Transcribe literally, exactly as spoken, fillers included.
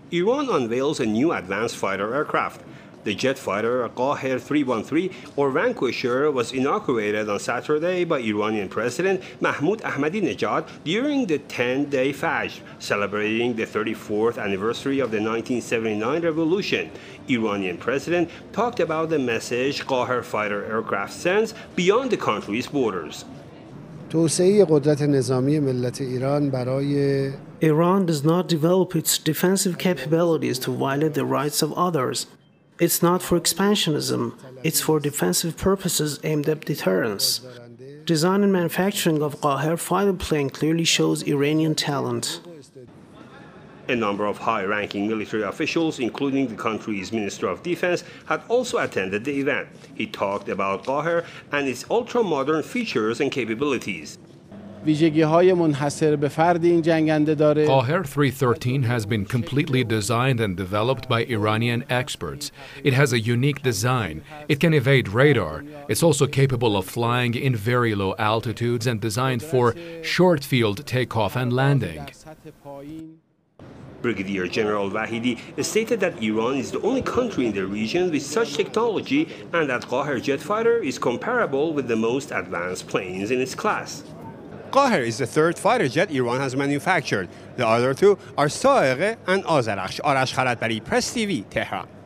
Iran unveils a new advanced fighter aircraft. The jet fighter Qaher three thirteen, or Vanquisher, was inaugurated on Saturday by Iranian President Mahmoud Ahmadinejad during the ten-day Fajr, celebrating the thirty-fourth anniversary of the nineteen seventy-nine revolution. Iranian President talked about the message Qaher fighter aircraft sends beyond the country's borders. Iran does not develop its defensive capabilities to violate the rights of others. It's not for expansionism, it's for defensive purposes aimed at deterrence. Design and manufacturing of Qaher fighter plane clearly shows Iranian talent. A number of high-ranking military officials, including the country's Minister of Defense, had also attended the event. He talked about Qaher and its ultra-modern features and capabilities. Qaher three thirteen has been completely designed and developed by Iranian experts. It has a unique design. It can evade radar. It's also capable of flying in very low altitudes and designed for short-field takeoff and landing. Brigadier General Vahidi stated that Iran is the only country in the region with such technology and that Qaher jet fighter is comparable with the most advanced planes in its class. Qaher is the third fighter jet Iran has manufactured. The other two are Saegheh and Azarakhsh. Arash Khalatbari, Press T V, Tehran.